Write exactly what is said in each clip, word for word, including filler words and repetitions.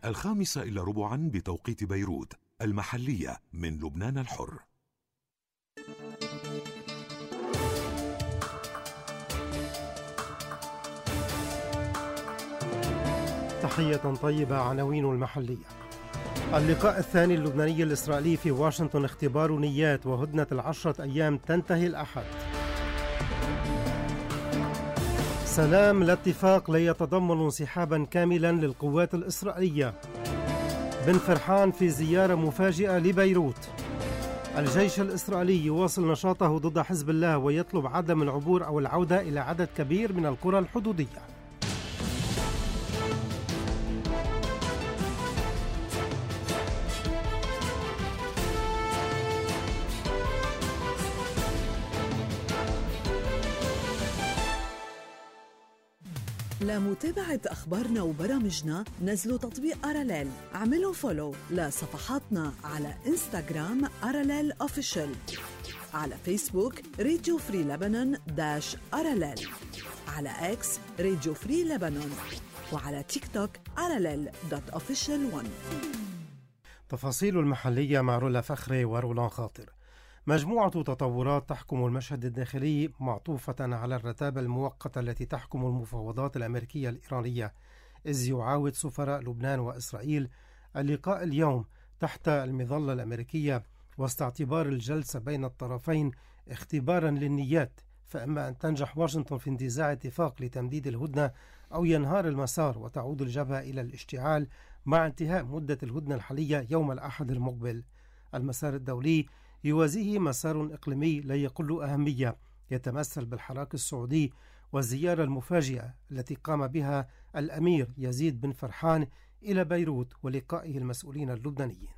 الخامسة إلا ربعا بتوقيت بيروت، المحلية من لبنان الحر. تحية طيبة. عناوين المحلية. اللقاء الثاني اللبناني الإسرائيلي في واشنطن اختبار نيات، وهدنة العشرة أيام تنتهي الأحد. سلام الاتفاق لا يتضمن انسحابا كاملا للقوات الإسرائيلية. بن فرحان في زيارة مفاجئة لبيروت. الجيش الإسرائيلي يواصل نشاطه ضد حزب الله ويطلب عدم العبور أو العودة إلى عدد كبير من القرى الحدودية. لمتابعة أخبارنا وبرامجنا نزلوا تطبيق أراليل. اعملوا فولو لصفحاتنا على إنستغرام أراليل أوفيشل، على فيسبوك راديو فري لبنان داش أراليل، على إكس راديو فري لبنان، وعلى تيك توك أراليل دوت أوفيشل ون. تفاصيل المحلية مع رولا فخري ورولان خاطر. مجموعة تطورات تحكم المشهد الداخلي معطوفة على الرتابة المؤقتة التي تحكم المفاوضات الأمريكية الإيرانية، إذ يعاود سفراء لبنان وإسرائيل اللقاء اليوم تحت المظلة الأمريكية وسط اعتبار الجلسة بين الطرفين اختبارا للنيات، فإما أن تنجح واشنطن في انتزاع اتفاق لتمديد الهدنة أو ينهار المسار وتعود الجبهة إلى الاشتعال مع انتهاء مدة الهدنة الحالية يوم الأحد المقبل. المسار الدولي يوازيه مسار إقليمي لا يقل أهمية يتمثل بالحراك السعودي والزيارة المفاجئة التي قام بها الأمير يزيد بن فرحان إلى بيروت ولقائه المسؤولين اللبنانيين.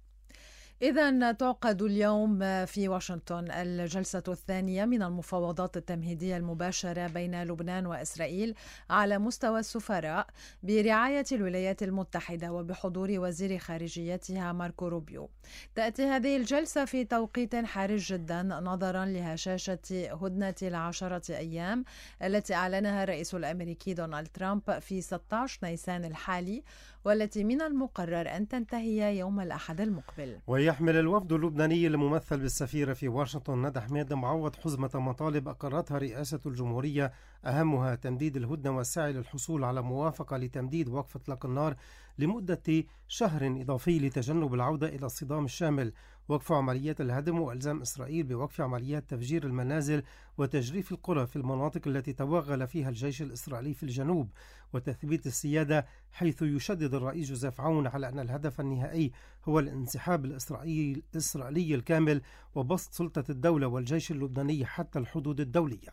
إذن تعقد اليوم في واشنطن الجلسة الثانية من المفاوضات التمهيدية المباشرة بين لبنان وإسرائيل على مستوى السفراء برعاية الولايات المتحدة وبحضور وزير خارجيتها ماركو روبيو. تأتي هذه الجلسة في توقيت حرج جدا نظرا لهشاشة هدنة العشرة أيام التي أعلنها الرئيس الأمريكي دونالد ترامب في ستة عشر نيسان الحالي، والتي من المقرر أن تنتهي يوم الأحد المقبل. يحمل الوفد اللبناني الممثل بالسفيرة في واشنطن ندى حميد معوض حزمة مطالب أقرتها رئاسة الجمهورية، أهمها تمديد الهدنة والسعي للحصول على موافقة لتمديد وقف إطلاق النار لمدة شهر إضافي لتجنب العودة إلى الصدام الشامل، وقف عمليات الهدم وإلزام إسرائيل بوقف عمليات تفجير المنازل وتجريف القرى في المناطق التي توغل فيها الجيش الإسرائيلي في الجنوب، وتثبيت السيادة، حيث يشدد الرئيس جوزيف عون على أن الهدف النهائي هو الانسحاب الإسرائيلي الإسرائيلي الكامل وبسط سلطة الدولة والجيش اللبناني حتى الحدود الدولية.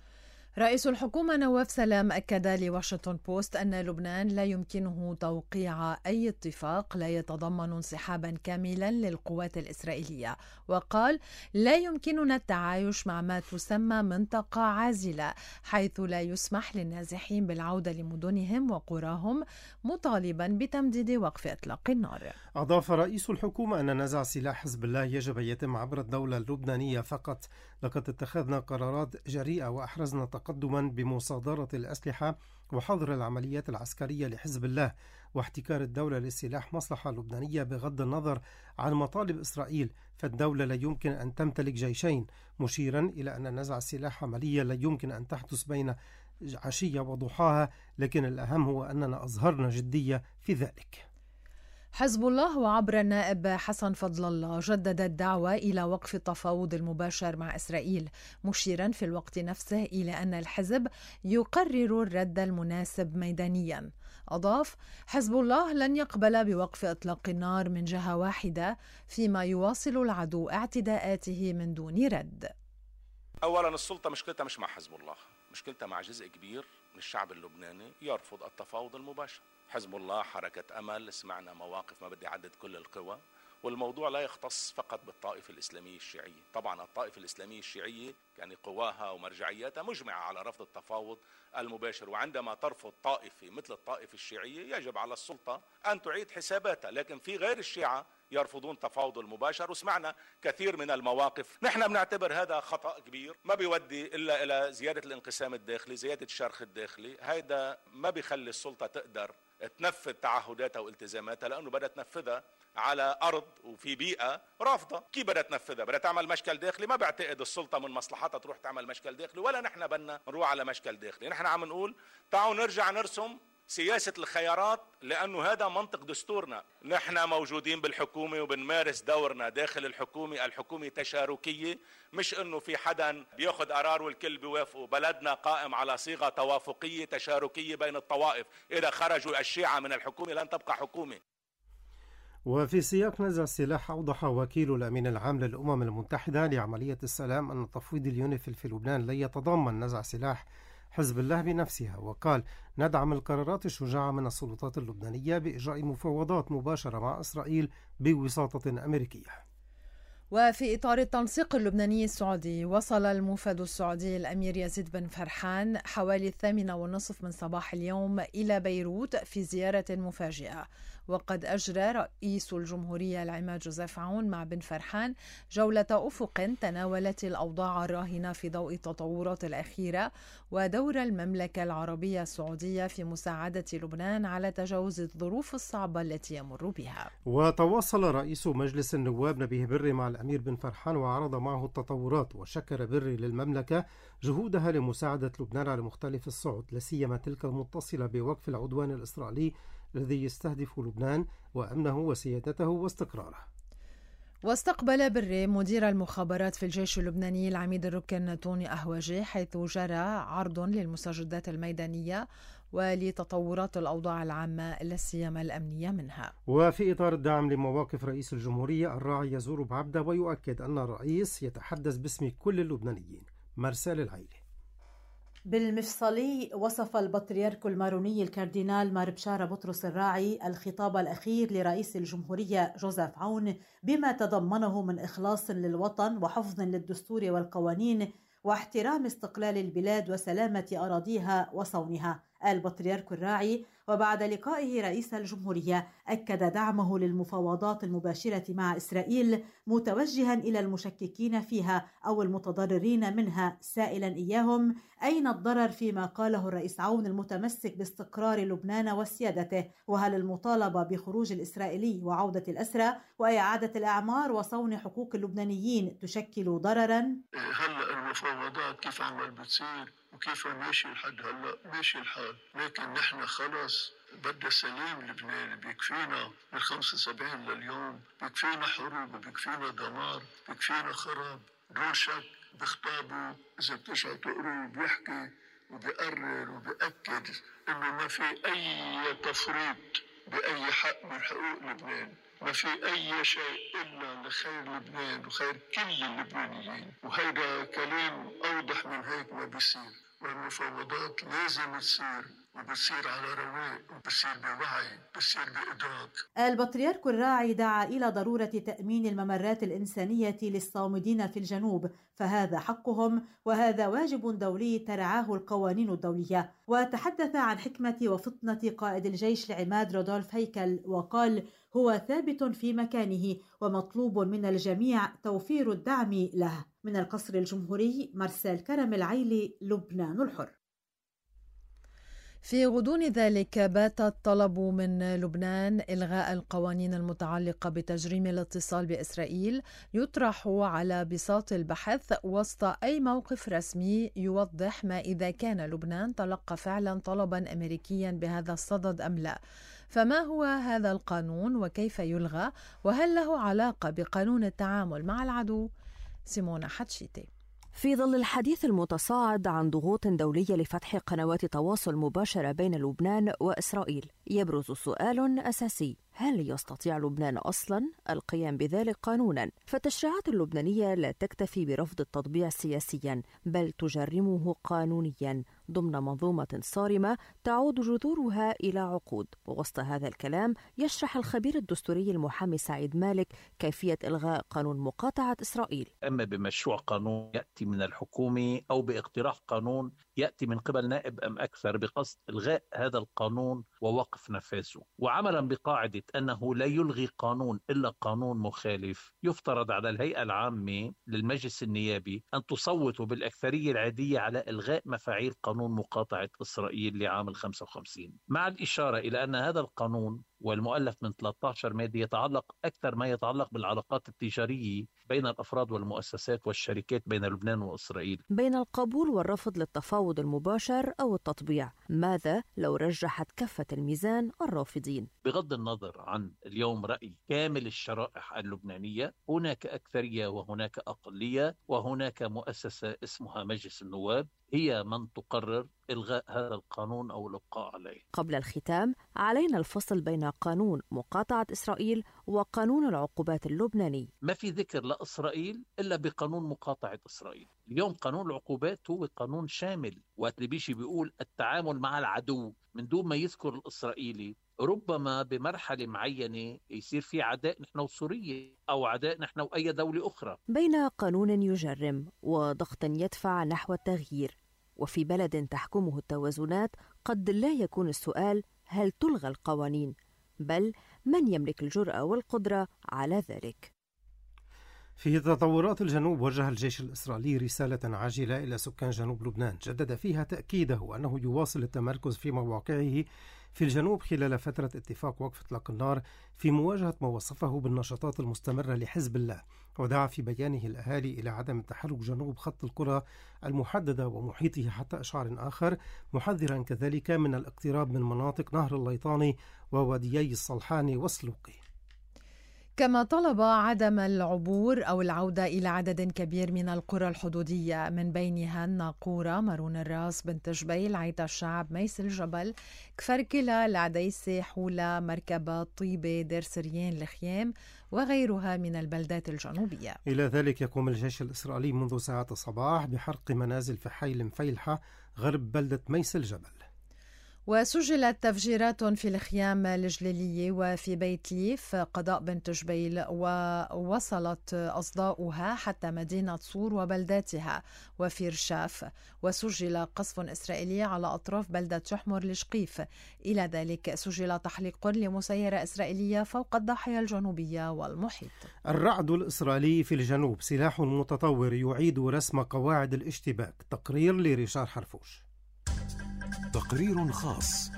رئيس الحكومة نواف سلام أكد لواشنطن بوست أن لبنان لا يمكنه توقيع أي اتفاق لا يتضمن انسحابا كاملا للقوات الإسرائيلية، وقال: لا يمكننا التعايش مع ما تسمى منطقة عازلة حيث لا يسمح للنازحين بالعودة لمدنهم وقراهم، مطالبا بتمديد وقف إطلاق النار. أضاف رئيس الحكومة أن نزع سلاح حزب الله يجب أن يتم عبر الدولة اللبنانية فقط. لقد اتخذنا قرارات جريئة وأحرزنا تقدما بمصادرة الأسلحة وحظر العمليات العسكرية لحزب الله واحتكار الدولة للسلاح مصلحة لبنانية بغض النظر عن مطالب إسرائيل، فالدولة لا يمكن أن تمتلك جيشين، مشيرا إلى أن نزع السلاح عملية لا يمكن أن تحدث بين عشية وضحاها، لكن الأهم هو أننا أظهرنا جدية في ذلك. حزب الله وعبر النائب حسن فضل الله جدد الدعوة إلى وقف التفاوض المباشر مع إسرائيل، مشيرا في الوقت نفسه إلى أن الحزب يقرر الرد المناسب ميدانيا. أضاف: حزب الله لن يقبل بوقف إطلاق النار من جهة واحدة فيما يواصل العدو اعتداءاته من دون رد. أولا، السلطة مشكلتها مش مع حزب الله، مشكلتها مع جزء كبير من الشعب اللبناني يرفض التفاوض المباشر. حزب الله حركة أمل، سمعنا مواقف، ما بدي أعدد كل القوى، والموضوع لا يختص فقط بالطائفة الإسلامية الشيعية. طبعا الطائفة الإسلامية الشيعية يعني قواها ومرجعياتها مجمعة على رفض التفاوض المباشر، وعندما ترفض طائفة مثل الطائفة الشيعية يجب على السلطة أن تعيد حساباتها، لكن في غير الشيعة يرفضون التفاوض المباشر، وسمعنا كثير من المواقف. نحن بنعتبر هذا خطأ كبير ما بيودي إلا إلى زيادة الانقسام الداخلي، زيادة الشرخ الداخلي. هذا ما بيخلي السلطة تقدر تنفذ تعهداتها والتزاماتها، لأنه بدها تنفذها على أرض وفي بيئة رافضة. كيف بدها تنفذها؟ بدها تعمل مشكل داخلي؟ ما بعتقد السلطة من مصلحتها تروح تعمل مشكل داخلي، ولا نحن بدنا نروح على مشكل داخلي. نحن عم نقول تعالوا نرجع نرسم سياسة الخيارات، لأنه هذا منطق دستورنا. نحن موجودين بالحكومة وبنمارس دورنا داخل الحكومة. الحكومة تشاركية، مش أنه في حدا بياخد قرار والكل بيوافقوا. بلدنا قائم على صيغة توافقية تشاركية بين الطوائف. إذا خرجوا الشيعة من الحكومة لن تبقى حكومة. وفي سياق نزع السلاح، أوضح وكيل الأمين العام للأمم المتحدة لعملية السلام أن تفويض اليونيفيل في لبنان لا يتضمن نزع سلاح حزب الله بنفسها، وقال: ندعم القرارات الشجاعة من السلطات اللبنانية بإجراء مفاوضات مباشرة مع إسرائيل بوساطة أمريكية. وفي إطار التنسيق اللبناني السعودي، وصل الموفد السعودي الأمير يزيد بن فرحان حوالي الثامنة والنصف من صباح اليوم إلى بيروت في زيارة مفاجئة. وقد أجرى رئيس الجمهورية العماد جوزيف عون مع بن فرحان جولة أفق تناولت الأوضاع الراهنة في ضوء التطورات الأخيرة ودور المملكة العربية السعودية في مساعدة لبنان على تجاوز الظروف الصعبة التي يمر بها. وتواصل رئيس مجلس النواب نبيه بري مع الأمير بن فرحان وعرض معه التطورات، وشكر بري للمملكة جهودها لمساعدة لبنان على مختلف الصعد، لا سيما تلك المتصلة بوقف العدوان الإسرائيلي الذي يستهدف لبنان وأمنه وسيادته واستقراره. واستقبل بري مدير المخابرات في الجيش اللبناني العميد الركن توني أهوجي، حيث جرى عرض للمستجدات الميدانية ولتطورات الأوضاع العامة لا سيما الأمنية منها. وفي إطار الدعم لمواقف رئيس الجمهورية، الراعي يزور بعبدة ويؤكد أن الرئيس يتحدث باسم كل اللبنانيين. مرسال العيلة. بالمفصلي، وصف البطريرك الماروني الكاردينال مار بشارة بطرس الراعي الخطاب الأخير لرئيس الجمهورية جوزيف عون بما تضمنه من إخلاص للوطن وحفظ للدستور والقوانين واحترام استقلال البلاد وسلامة أراضيها وصونها. البطريرك الراعي وبعد لقائه رئيس الجمهورية أكد دعمه للمفاوضات المباشرة مع إسرائيل، متوجها إلى المشككين فيها أو المتضررين منها سائلا إياهم أين الضرر فيما قاله الرئيس عون المتمسك باستقرار لبنان وسيادته، وهل المطالبة بخروج الإسرائيلي وعودة الأسرى وإعادة الأعمار وصون حقوق اللبنانيين تشكل ضررا؟ هلأ المفاوضات كيف عمل بتصير وكيف ماشي لحد هلا ماشي الحال، لكن نحن خلص بدنا سلام لبنان. بيكفينا من خمسة وسبعين لليوم، بيكفينا حروب وبيكفينا دمار، بيكفينا خراب. دون شك بخطابه إذا بترجعوا تقروا بيحكي وبيقرر وبيأكد إنه ما في أي تفريط بأي حق من حقوق لبنان، ما في أي شيء إلا لخير لبنان وخير كل اللبنانيين. وهيدا كلام أوضح من هيك ما بيصير، والمفاوضات لازم تصير وبتصير على رواق وبتصير بوعي بتصير بإدراك. البطريرك الراعي دعا إلى ضرورة تأمين الممرات الإنسانية للصامدين في الجنوب، فهذا حقهم وهذا واجب دولي ترعاه القوانين الدولية. وتحدث عن حكمة وفطنة قائد الجيش العماد رودولف هيكل وقال: هو ثابت في مكانه ومطلوب من الجميع توفير الدعم له. من القصر الجمهوري، مرسال كرم العيلي، لبنان الحر. في غضون ذلك، بات الطلب من لبنان إلغاء القوانين المتعلقة بتجريم الاتصال بإسرائيل يطرح على بساط البحث وسط أي موقف رسمي يوضح ما إذا كان لبنان تلقى فعلا طلبا أمريكيا بهذا الصدد أم لا. فما هو هذا القانون وكيف يلغى؟ وهل له علاقة بقانون التعامل مع العدو؟ سيمونا حتشيتي. في ظل الحديث المتصاعد عن ضغوط دولية لفتح قنوات تواصل مباشرة بين لبنان وإسرائيل، يبرز سؤال أساسي: هل يستطيع لبنان أصلاً القيام بذلك قانوناً؟ فالتشريعات اللبنانية لا تكتفي برفض التطبيع سياسياً، بل تجرمه قانونياً ضمن منظومة صارمة تعود جذورها إلى عقود. ووسط هذا الكلام يشرح الخبير الدستوري المحامي سعيد مالك كيفية إلغاء قانون مقاطعة إسرائيل. أما بمشروع قانون يأتي من الحكومة أو باقتراح قانون يأتي من قبل نائب أم أكثر بقصد إلغاء هذا القانون ووقف نفاذه، وعملا بقاعدة أنه لا يلغي قانون إلا قانون مخالف، يفترض على الهيئة العامة للمجلس النيابي أن تصوت بالأكثرية العادية على إلغاء مفاعيل قانون مقاطعة إسرائيل لعام الخمسة وخمسين، مع الإشارة إلى أن هذا القانون والمؤلف من ثلاثة عشر مادة يتعلق أكثر ما يتعلق بالعلاقات التجارية بين الأفراد والمؤسسات والشركات بين لبنان وإسرائيل. بين القبول والرفض للتفاوض المباشر أو التطبيع، ماذا لو رجحت كفة الميزان الرافضين؟ بغض النظر عن اليوم رأي كامل الشرائح اللبنانية، هناك أكثرية وهناك أقلية، وهناك مؤسسة اسمها مجلس النواب هي من تقرر إلغاء هذا القانون أو الإبقاء عليه. قبل الختام، علينا الفصل بين قانون مقاطعة إسرائيل وقانون العقوبات اللبناني. ما في ذكر لإسرائيل إلا بقانون مقاطعة إسرائيل. اليوم قانون العقوبات هو قانون شامل، وقت اللي بيجي بيقول التعامل مع العدو من دون ما يذكر الإسرائيلي، ربما بمرحلة معينة يصير في عداء نحن وسوريا أو عداء نحن وأي دولة أخرى. بين قانون يجرم وضغط يدفع نحو التغيير، وفي بلد تحكمه التوازنات، قد لا يكون السؤال هل تلغى القوانين، بل من يملك الجرأة والقدرة على ذلك. في تطورات الجنوب، وجه الجيش الإسرائيلي رسالة عاجلة إلى سكان جنوب لبنان جدد فيها تأكيده أنه يواصل التمركز في مواقعه في الجنوب خلال فترة اتفاق وقف إطلاق النار في مواجهة ما وصفه بالنشاطات المستمرة لحزب الله، ودعا في بيانه الأهالي إلى عدم التحرك جنوب خط القرى المحددة ومحيطه حتى إشعار آخر، محذرا كذلك من الاقتراب من مناطق نهر الليطاني وواديي الصلحاني والسلوقي. كما طلب عدم العبور أو العودة إلى عدد كبير من القرى الحدودية، من بينها الناقورة، مارون الراس، بنت جبيل، عيت الشعب، ميس الجبل، كفركلة، العديسة، حولة، مركبة، طيبة، دير سريان، الخيام وغيرها من البلدات الجنوبية. إلى ذلك يقوم الجيش الإسرائيلي منذ ساعات الصباح بحرق منازل في حي المفيلحة غرب بلدة ميس الجبل. وسجلت تفجيرات في الخيام الجليلية وفي بيت ليف قضاء بنت جبيل، ووصلت أصداؤها حتى مدينة صور وبلداتها وفي رشاف، وسجل قصف إسرائيلي على أطراف بلدة شحمر لشقيف. إلى ذلك سجل تحليق لمسيرة إسرائيلية فوق الضاحية الجنوبية والمحيط. الرعد الإسرائيلي في الجنوب سلاح متطور يعيد رسم قواعد الاشتباك. تقرير لريشار حرفوش. تقرير خاص.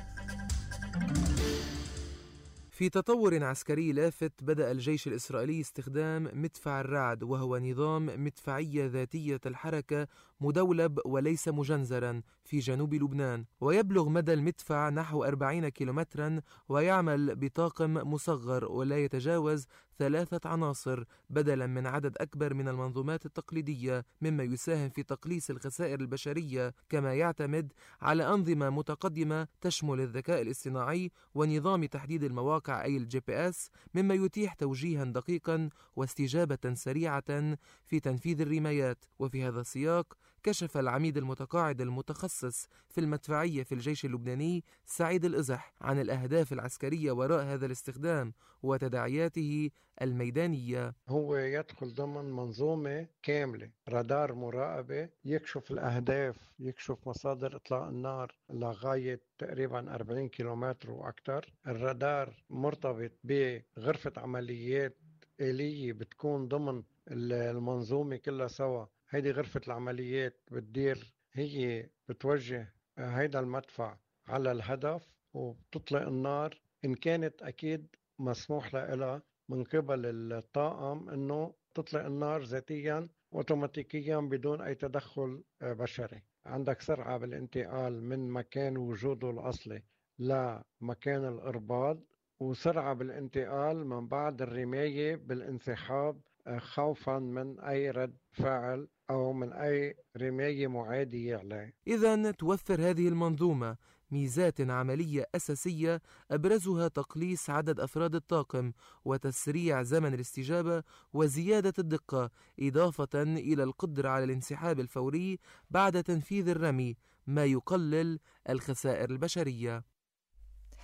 في تطور عسكري لافت، بدأ الجيش الإسرائيلي استخدام مدفع الرعد، وهو نظام مدفعية ذاتية الحركة مدولب وليس مجنزرا في جنوب لبنان، ويبلغ مدى المدفع نحو أربعين كيلومترا، ويعمل بطاقم مصغر ولا يتجاوز ثلاثة عناصر بدلا من عدد أكبر من المنظومات التقليدية، مما يساهم في تقليص الخسائر البشرية، كما يعتمد على أنظمة متقدمة تشمل الذكاء الاصطناعي ونظام تحديد المواقع أي الجي بي إس، مما يتيح توجيها دقيقا واستجابة سريعة في تنفيذ الرمايات. وفي هذا السياق كشف العميد المتقاعد المتخصص في المدفعية في الجيش اللبناني سعيد الإزح عن الأهداف العسكرية وراء هذا الاستخدام وتداعياته الميدانية. هو يدخل ضمن منظومة كاملة، رادار مراقبة يكشف الأهداف، يكشف مصادر إطلاق النار لغاية تقريبا أربعين كيلومتر وأكثر. الرادار مرتبط بغرفة عمليات آلية بتكون ضمن المنظومة كلها سوا. هيدي غرفة العمليات بتدير، هي بتوجه هيدا المدفع على الهدف وبتطلق النار إن كانت أكيد مسموح لها من قبل الطاقم إنه تطلق النار ذاتيا أوتوماتيكيا بدون أي تدخل بشري. عندك سرعة بالانتقال من مكان وجوده الأصلي لمكان الإرباط، وسرعة بالانتقال من بعد الرماية بالانسحاب خوفا من أي رد فعل أو من أي رماية معادية عليه. إذن توفر هذه المنظومة ميزات عملية أساسية، أبرزها تقليص عدد أفراد الطاقم وتسريع زمن الاستجابة وزيادة الدقة، إضافة إلى القدرة على الانسحاب الفوري بعد تنفيذ الرمي، ما يقلل الخسائر البشرية.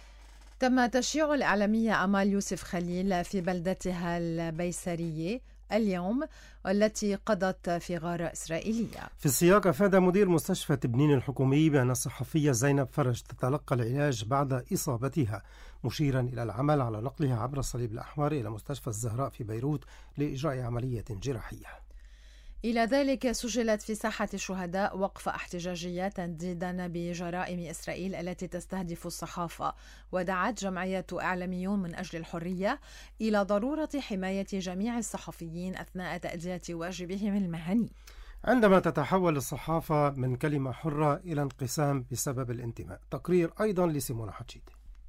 تم تشييع الإعلامية أمال يوسف خليل في بلدتها البيسرية اليوم والتي قضت في غارة إسرائيلية. في السياق، أفاد مدير مستشفى تبنين الحكومي بأن الصحفية زينب فرج تتلقى العلاج بعد إصابتها، مشيرا إلى العمل على نقلها عبر الصليب الأحمر إلى مستشفى الزهراء في بيروت لإجراء عملية جراحية. إلى ذلك سجلت في ساحة الشهداء وقفة احتجاجية تنديدا بجرائم إسرائيل التي تستهدف الصحافة، ودعت جمعية إعلاميون من أجل الحرية إلى ضرورة حماية جميع الصحفيين أثناء تأدية واجبهم المهني. عندما تتحول الصحافة من كلمة حرة إلى انقسام بسبب الانتماء. تقرير أيضا لسيمونا حتشيد.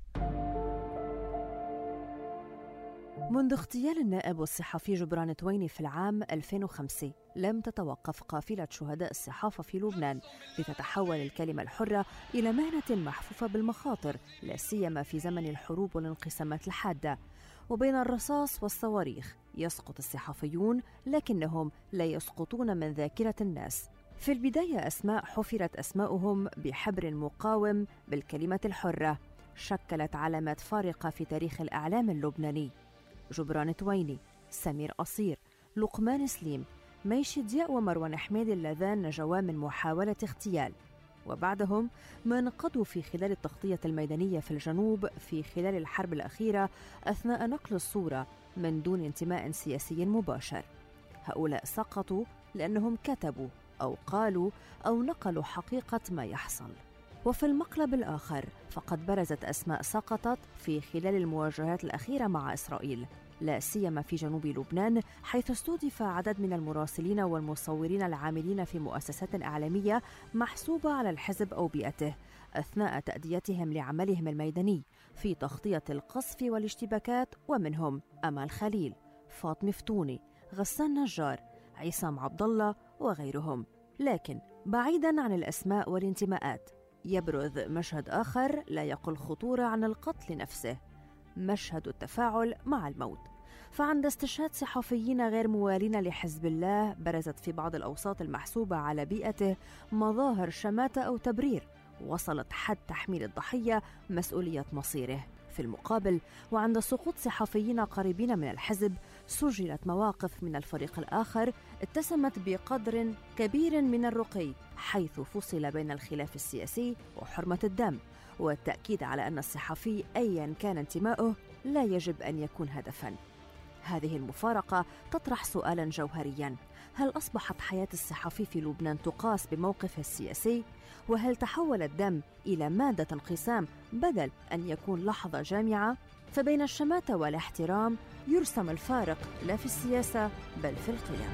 منذ اغتيال النائب والصحفي جبران تويني في العام ألفين وخمسة لم تتوقف قافلة شهداء الصحافة في لبنان لتتحول الكلمة الحرة إلى مهنة محفوفة بالمخاطر، لا سيما في زمن الحروب والانقسامات الحادة. وبين الرصاص والصواريخ يسقط الصحفيون، لكنهم لا يسقطون من ذاكرة الناس. في البداية أسماء حفرت أسماؤهم بحبر مقاوم بالكلمة الحرة، شكلت علامات فارقة في تاريخ الإعلام اللبناني. جبران تويني، سمير قصير، لقمان سليم، ميشي ضياء ومروان حميد اللذان نجوا من محاولة اغتيال، وبعدهم من قضوا في خلال التغطية الميدانية في الجنوب في خلال الحرب الأخيرة أثناء نقل الصورة من دون انتماء سياسي مباشر. هؤلاء سقطوا لأنهم كتبوا أو قالوا أو نقلوا حقيقة ما يحصل. وفي المقلب الآخر فقد برزت أسماء سقطت في خلال المواجهات الأخيرة مع إسرائيل، لا سيما في جنوب لبنان، حيث استهدف عدد من المراسلين والمصورين العاملين في مؤسسات إعلامية محسوبة على الحزب أو بيئته أثناء تأديتهم لعملهم الميداني في تغطية القصف والاشتباكات، ومنهم أمال خليل، فاطمة فتوني، غسان نجار، عصام عبد الله وغيرهم. لكن بعيداً عن الأسماء والانتماءات، يبرز مشهد آخر لا يقل خطورة عن القتل نفسه، مشهد التفاعل مع الموت. فعند استشهاد صحفيين غير موالين لحزب الله برزت في بعض الأوساط المحسوبة على بيئته مظاهر شماتة أو تبرير وصلت حد تحميل الضحية مسؤولية مصيره. في المقابل، وعند سقوط صحفيين قريبين من الحزب سجلت مواقف من الفريق الآخر اتسمت بقدر كبير من الرقي، حيث فصل بين الخلاف السياسي وحرمة الدم، والتأكيد على أن الصحفي أيا كان انتماؤه لا يجب أن يكون هدفاً. هذه المفارقة تطرح سؤالاً جوهرياً: هل أصبحت حياة الصحفي في لبنان تقاس بموقفه السياسي؟ وهل تحول الدم إلى مادة انقسام بدل أن يكون لحظة جامعة؟ فبين الشماتة والاحترام يرسم الفارق لا في السياسة بل في القيم.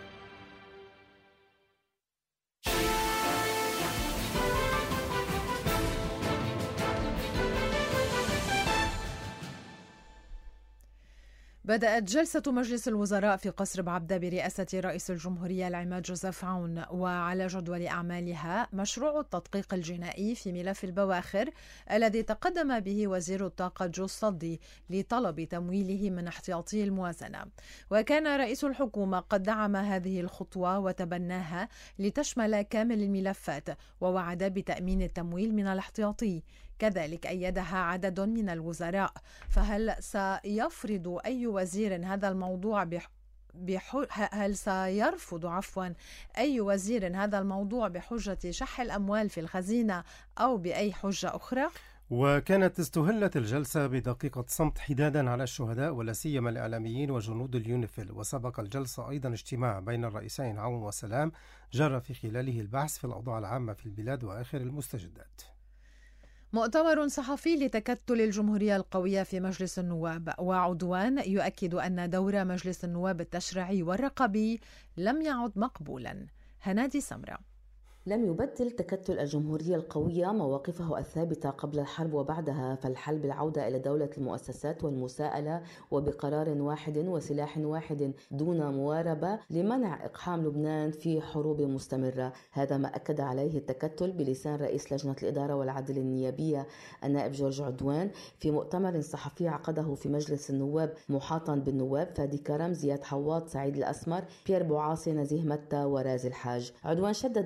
بدأت جلسة مجلس الوزراء في قصر بعبدة برئاسة رئيس الجمهورية العماد جوزيف عون، وعلى جدول أعمالها مشروع التدقيق الجنائي في ملف البواخر الذي تقدم به وزير الطاقة جو الصدي لطلب تمويله من احتياطي الموازنة. وكان رئيس الحكومة قد دعم هذه الخطوة وتبناها لتشمل كامل الملفات، ووعد بتأمين التمويل من الاحتياطي. كذلك أيدها عدد من الوزراء. فهل سيفرض أي وزير هذا الموضوع بح... بح... هل سيرفض عفوا أي وزير هذا الموضوع بحجة شح الأموال في الخزينة أو بأي حجة أخرى؟ وكانت استهلت الجلسة بدقيقة صمت حدادا على الشهداء ولا سيما الإعلاميين وجنود اليونيفيل. وسبق الجلسة أيضا اجتماع بين الرئيسين عون وسلام جرى في خلاله البحث في الأوضاع العامة في البلاد وآخر المستجدات. مؤتمر صحفي لتكتل الجمهورية القوية في مجلس النواب، وعدوان يؤكد أن دور مجلس النواب التشريعي والرقابي لم يعد مقبولا. هنادي سمرة. لم يبدل تكتل الجمهورية القوية مواقفه الثابتة قبل الحرب وبعدها، فالحل بالعودة إلى دولة المؤسسات والمساءلة وبقرار واحد وسلاح واحد دون مواربة لمنع إقحام لبنان في حروب مستمرة. هذا ما أكد عليه التكتل بلسان رئيس لجنة الإدارة والعدل النيابية النائب جورج عدوان في مؤتمر صحفي عقده في مجلس النواب محاطا بالنواب فادي كرم، زياد حواط، سعيد الأسمر، بيير بوعاصي، نزيه متى ورازي الحاج. عدوان شدد على أن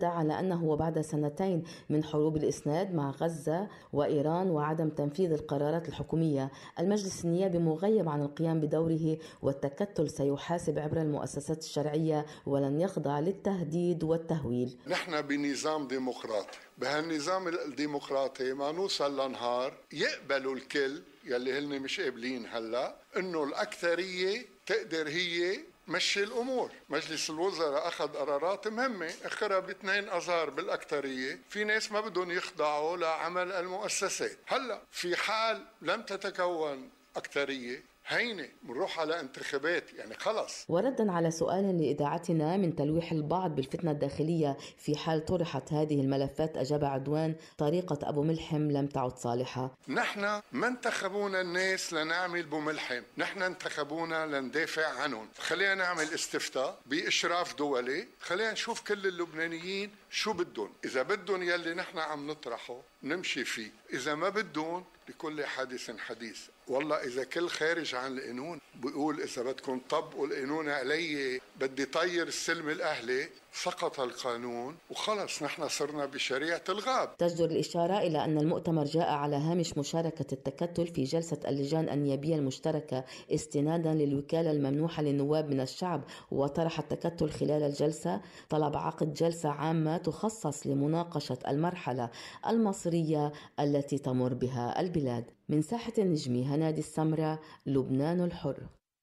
أنه وبعد سنتين من حروب الإسناد مع غزة وإيران وعدم تنفيذ القرارات الحكومية، المجلس النيابي مغيب عن القيام بدوره، والتكتل سيحاسب عبر المؤسسات الشرعية ولن يخضع للتهديد والتهويل. نحن بنظام ديمقراطي، بهالنظام الديمقراطي ما نوصل لنهار يقبلوا الكل يلي هن مش قابلين هلا انه الاكثريه تقدر هي مشي الامور. مجلس الوزراء اخذ قرارات مهمه اخرها باثنين اذار بالاكثريه، في ناس ما بدهم يخضعوا لعمل المؤسسات. هلا في حال لم تتكون اكثريه هينه بنروح على انتخابات، يعني خلص. وردا على سؤال لإذاعتنا من تلويح البعض بالفتنة الداخلية في حال طرحت هذه الملفات، أجاب عدوان: طريقة أبو ملحم لم تعد صالحة. نحن ما انتخبونا الناس لنعمل بو ملحم، نحن انتخبونا لندافع عنهم. خلينا نعمل استفتاء بإشراف دولي، خلينا نشوف كل اللبنانيين شو بدهم. إذا بدهم يلي نحن عم نطرحه نمشي فيه، إذا ما بدهم لكل حادث حديث. والله إذا كل خارج عن القانون بيقول إذا بدكم طبقوا القانون علي بدي طير السلم الأهلي، سقط القانون وخلص نحن صرنا بشريعة الغاب. تجدر الإشارة إلى أن المؤتمر جاء على هامش مشاركة التكتل في جلسة اللجان النيابية المشتركة استنادا للوكالة الممنوحة للنواب من الشعب. وطرح التكتل خلال الجلسة طلب عقد جلسة عامة تخصص لمناقشة المرحلة المصيرية التي تمر بها البلاد. من ساحة النجمي، هنادي السمرة، لبنان الحر.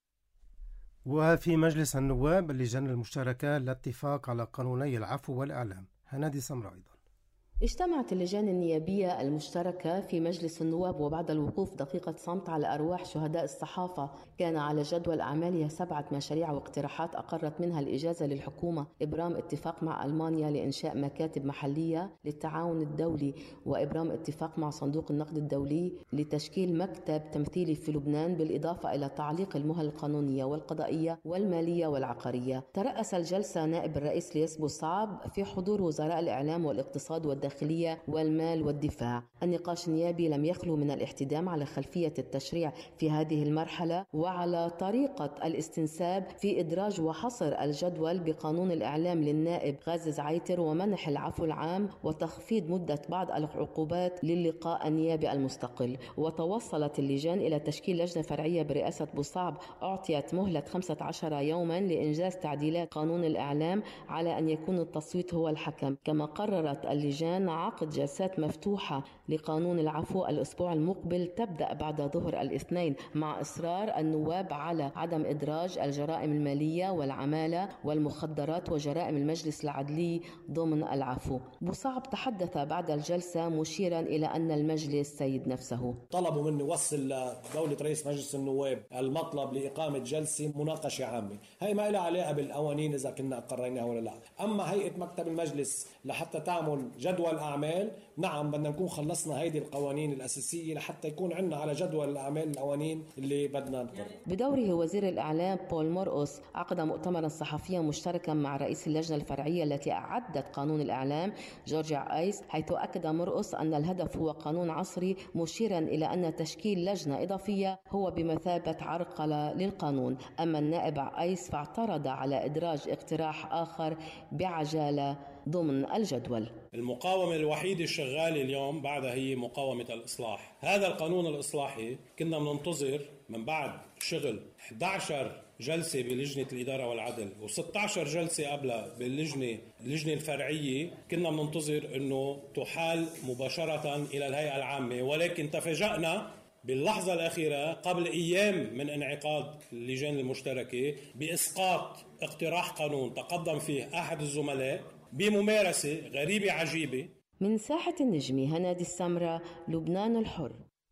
وفي مجلس النواب اللجان المشتركة الاتفاق على قانوني العفو والإعلام. هنادي السمرة أيضا. اجتمعت اللجان النيابية المشتركة في مجلس النواب وبعد الوقوف دقيقة صمت على أرواح شهداء الصحافة. كان على جدول أعمالها سبعة مشاريع واقتراحات أقرت منها الإجازة للحكومة إبرام اتفاق مع ألمانيا لإنشاء مكاتب محلية للتعاون الدولي، وإبرام اتفاق مع صندوق النقد الدولي لتشكيل مكتب تمثيلي في لبنان، بالإضافة إلى تعليق المهل القانونية والقضائية والمالية والعقارية. ترأس الجلسة نائب الرئيس لياس بوصعب في حضور وزراء الإعلام والاقتصاد والداخلية والمال والدفاع. النقاش النيابي لم يخلو من الاحتدام على خلفية التشريع في هذه المرحلة وعلى طريقة الاستنساب في إدراج وحصر الجدول بقانون الإعلام للنائب غازي زعيتر ومنح العفو العام وتخفيض مدة بعض العقوبات للقاء النيابي المستقل. وتوصلت اللجان إلى تشكيل لجنة فرعية برئاسة بوصعب أعطيت مهلة خمسة عشر يوما لإنجاز تعديلات قانون الإعلام على أن يكون التصويت هو الحكم. كما قررت اللجان عقد جلسات مفتوحة لقانون العفو الأسبوع المقبل تبدأ بعد ظهر الاثنين، مع إصرار النواب على عدم إدراج الجرائم المالية والعمالة والمخدرات وجرائم المجلس العدلي ضمن العفو. بوصعب تحدث بعد الجلسة مشيرا إلى أن المجلس سيد نفسه. طلبوا مني وصل لدولة رئيس مجلس النواب المطلب لإقامة جلسة مناقشة عامة. هاي ما لها علاقة بالقوانين إذا كنا قررناها ولا لا. أما هيئة مكتب المجلس لحتى تعمل جدول أعمال، نعم بدنا نكون خلصنا هيدي القوانين الأساسية لحتى يكون عندنا على جدول الأعمال القوانين اللي بدنا نقرر. بدوره وزير الإعلام بول مرقص عقد مؤتمرا صحفيا مشتركا مع رئيس اللجنة الفرعية التي أعدت قانون الإعلام جورجيا آيس، حيث أكد مرقص أن الهدف هو قانون عصري، مشيرا إلى أن تشكيل لجنة إضافية هو بمثابة عرقلة للقانون. أما النائب آيس فاعترض على إدراج اقتراح آخر بعجالة ضمن الجدول. المقاومة الوحيدة الشغالة اليوم بعدها هي مقاومة الإصلاح. هذا القانون الإصلاحي كنا مننتظر من بعد شغل إحدى عشرة جلسة بلجنة الإدارة والعدل وستة عشر جلسة قبلها باللجنة اللجنة الفرعية، كنا مننتظر أنه تحال مباشرة إلى الهيئة العامة، ولكن تفاجأنا باللحظة الأخيرة قبل أيام من انعقاد اللجان المشتركة بإسقاط اقتراح قانون تقدم فيه أحد الزملاء بممارسة غريبة عجيبة. من ساحة النجمي، هنادي السمرة، لبنان الحر.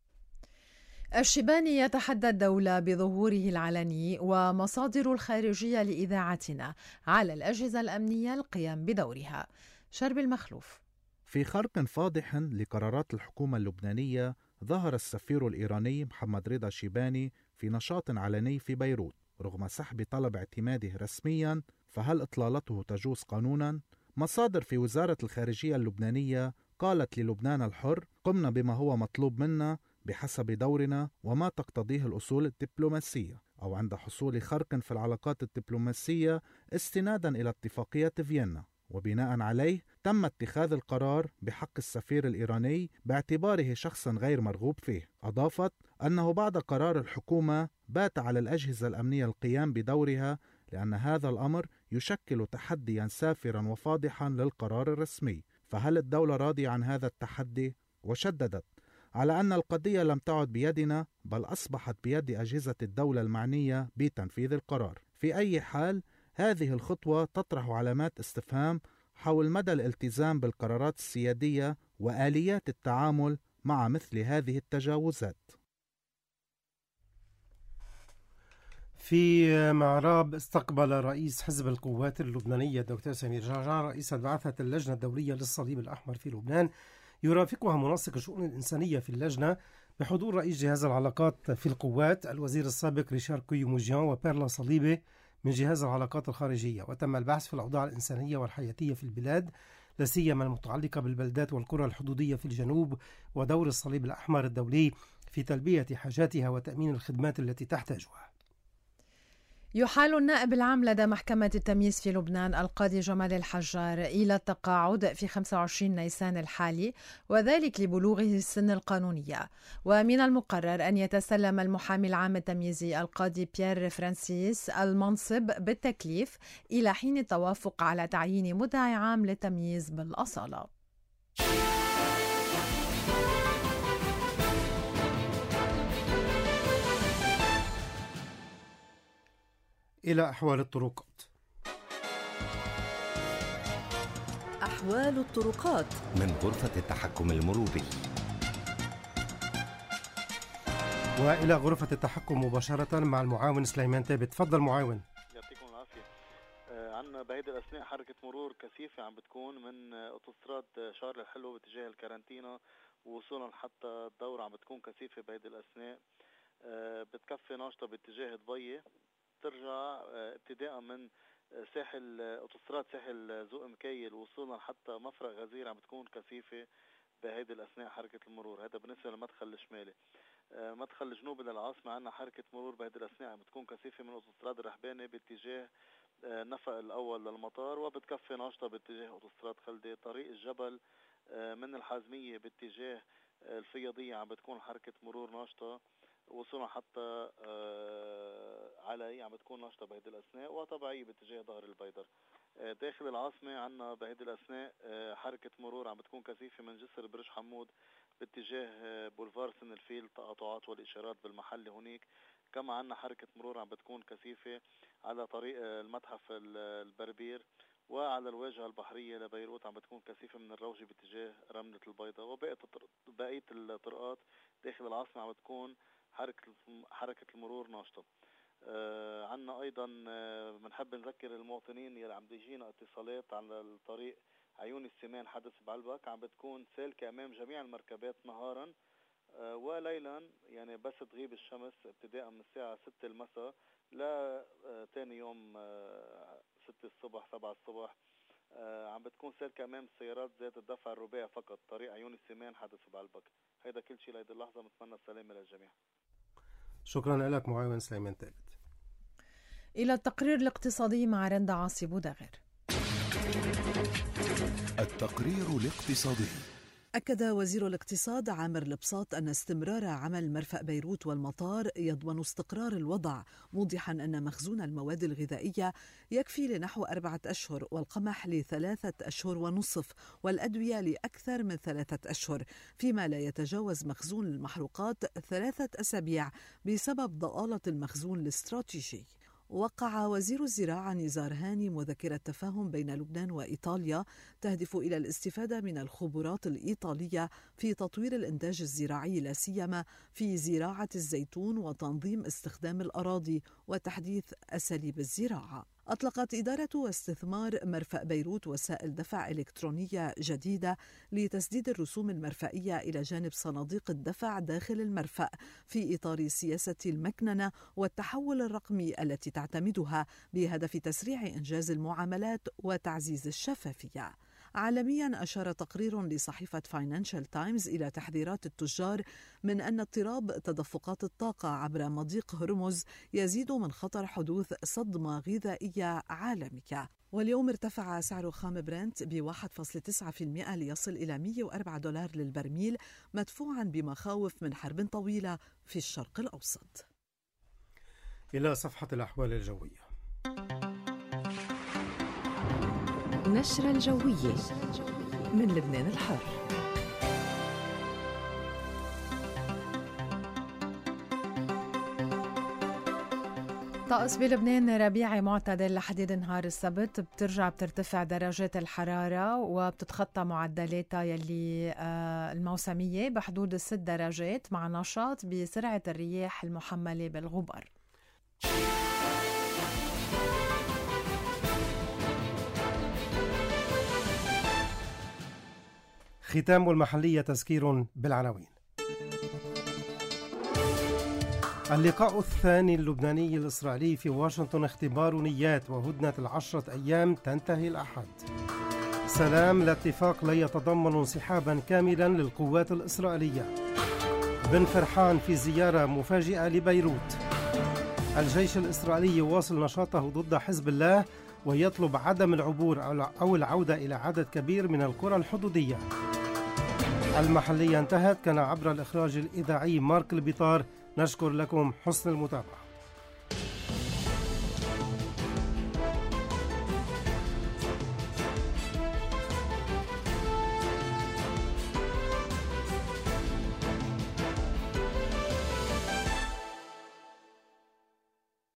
الشيباني يتحدى الدولة بظهوره العلني ومصادر الخارجية لإذاعتنا على الأجهزة الأمنية القيام بدورها. شرب المخلوف. في خرق فاضح لقرارات الحكومة اللبنانية، ظهر السفير الإيراني محمد رضا شيباني في نشاط علني في بيروت رغم سحب طلب اعتماده رسميا. فهل إطلالته تجوز قانونا؟ مصادر في وزارة الخارجية اللبنانية قالت للبنان الحر: قمنا بما هو مطلوب منا بحسب دورنا وما تقتضيه الأصول الدبلوماسية، أو عند حصول خرق في العلاقات الدبلوماسية استنادا إلى اتفاقية فيينا. وبناء عليه تم اتخاذ القرار بحق السفير الإيراني باعتباره شخصا غير مرغوب فيه. أضافت أنه بعد قرار الحكومة بات على الأجهزة الأمنية القيام بدورها، لأن هذا الأمر يشكل تحديا سافرا وفاضحا للقرار الرسمي. فهل الدولة راضية عن هذا التحدي؟ وشددت على أن القضية لم تعد بيدنا، بل أصبحت بيد أجهزة الدولة المعنية بتنفيذ القرار. في أي حال هذه الخطوة تطرح علامات استفهام حول مدى الالتزام بالقرارات السيادية وآليات التعامل مع مثل هذه التجاوزات. في معراب استقبل رئيس حزب القوات اللبنانية الدكتور سمير جعجع رئيس بعثة اللجنة الدولية للصليب الأحمر في لبنان، يرافقها منسق الشؤون الإنسانية في اللجنة بحضور رئيس جهاز العلاقات في القوات الوزير السابق ريشار كويوموجيان وبيرلا صليبي من جهاز العلاقات الخارجية. وتم البحث في الأوضاع الإنسانية والحياتية في البلاد، لا سيما المتعلقة بالبلدات والقرى الحدودية في الجنوب، ودور الصليب الأحمر الدولي في تلبية حاجاتها وتأمين الخدمات التي تحتاجها. يحال النائب العام لدى محكمة التمييز في لبنان القاضي جمال الحجار إلى التقاعد في خمسة وعشرين نيسان الحالي، وذلك لبلوغه السن القانونية. ومن المقرر أن يتسلم المحامي العام التمييزي القاضي بيير فرانسيس المنصب بالتكليف إلى حين التوافق على تعيين مدعي عام للتمييز بالأصالة. إلى أحوال الطرقات. أحوال الطرقات من غرفة التحكم المروري. وإلى غرفة التحكم مباشرة مع المعاون سليمان تابت. تفضل معاون. يعطيكم العافية. آه عنا بهيدي الأثناء حركة مرور كثيفة عم بتكون من أوتوستراد شارل الحلو باتجاه الكارنتينا ووصولا حتى الدورة، عم بتكون كثيفة بهيدي الأثناء. آه بتكفي ناشطة باتجاه ضبية، ترجع ابتداء من ساحل اوتوستراد ساحل ذوق مكيل وصولا حتى مفرق غزير عم بتكون كثيفة بهيدي الأثناء حركة المرور. هذا بالنسبة للمدخل الشمالي. مدخل الجنوبي للعاصمة عنا حركة مرور بهيدي الأثناء عم بتكون كثيفة من اوتوستراد الرحباني باتجاه النفق الأول للمطار، وبتكفي ناشطة باتجاه اوتوستراد خلدي. طريق الجبل من الحازمية باتجاه الفياضية عم بتكون حركة مرور ناشطة وصولا حتى علي عم بتكون ناشطة بهيدي الأثناء، وطبيعية باتجاه ظهر البيدر. داخل العاصمة عنا بهيدي الأثناء حركة مرور عم بتكون كثيفة من جسر برج حمود باتجاه بولفار سن الفيل، تقاطعات والإشارات بالمحل هناك. كما عنا حركة مرور عم بتكون كثيفة على طريق المتحف البربير، وعلى الواجهة البحرية لبيروت عم بتكون كثيفة من الروجي باتجاه رملة البيضاء. وبقية الطرقات داخل العاصمة عم بتكون حركة حركة المرور ناشطة. آه عنا أيضا بنحب آه نذكر المواطنين يلي عم تجينا اتصالات على الطريق عيون السمان حدث بعلبك عم بتكون سالكة أمام جميع المركبات نهارا آه وليلا، يعني بس تغيب الشمس ابتداء من الساعة ستة المساء لا آه تاني يوم آه ستة الصبح سبعة الصبح آه عم بتكون سالكة أمام السيارات ذات الدفع الرباعي فقط طريق عيون السمان حدث بعلبك. هيدا كل شيء لهيدي اللحظة. بنتمنى السلامة للجميع. شكرا لك معاون سليمان تابت. إلى التقرير الاقتصادي مع رندا عاصي بودغر. التقرير الاقتصادي. أكد وزير الاقتصاد عامر البساط أن استمرار عمل مرفأ بيروت والمطار يضمن استقرار الوضع، موضحا أن مخزون المواد الغذائية يكفي لنحو أربعة أشهر، والقمح لثلاثة أشهر ونصف، والأدوية لأكثر من ثلاثة أشهر، فيما لا يتجاوز مخزون المحروقات ثلاثة أسابيع بسبب ضآلة المخزون الاستراتيجي. وقع وزير الزراعة نزار هاني مذكرة تفاهم بين لبنان وإيطاليا تهدف إلى الاستفادة من الخبرات الإيطالية في تطوير الإنتاج الزراعي، لا سيما في زراعة الزيتون وتنظيم استخدام الأراضي وتحديث أساليب الزراعة. أطلقت إدارة واستثمار مرفأ بيروت وسائل دفع إلكترونية جديدة لتسديد الرسوم المرفئية إلى جانب صناديق الدفع داخل المرفأ في إطار سياسة المكننة والتحول الرقمي التي تعتمدها بهدف تسريع إنجاز المعاملات وتعزيز الشفافية. عالميا أشار تقرير لصحيفة فاينانشال تايمز إلى تحذيرات التجار من أن اضطراب تدفقات الطاقة عبر مضيق هرمز يزيد من خطر حدوث صدمة غذائية عالمية. واليوم ارتفع سعر خام برنت ب واحد فاصلة تسعة بالمئة ليصل إلى مئة وأربعة دولار للبرميل، مدفوعا بمخاوف من حرب طويلة في الشرق الأوسط. إلى صفحة الأحوال الجوية. نشرة الجوية من لبنان الحر. طقس بلبنان ربيعي معتدل لحديد نهار السبت، بترجع بترتفع درجات الحرارة وبتتخطى معدلاتها يلي الموسمية بحدود الست درجات، مع نشاط بسرعة الرياح المحملة بالغبار. ختام المحلية تذكير بالعناوين. اللقاء الثاني اللبناني الإسرائيلي في واشنطن اختبار نيات، وهدنة العشرة أيام تنتهي الأحد. سلام الاتفاق لا يتضمن انسحابا كاملا للقوات الإسرائيلية. بن فرحان في زيارة مفاجئة لبيروت. الجيش الإسرائيلي يواصل نشاطه ضد حزب الله ويطلب عدم العبور أو العودة إلى عدد كبير من القرى الحدودية. المحلية انتهت، كان عبر الإخراج الإذاعي مارك البطار. نشكر لكم حسن المتابعة.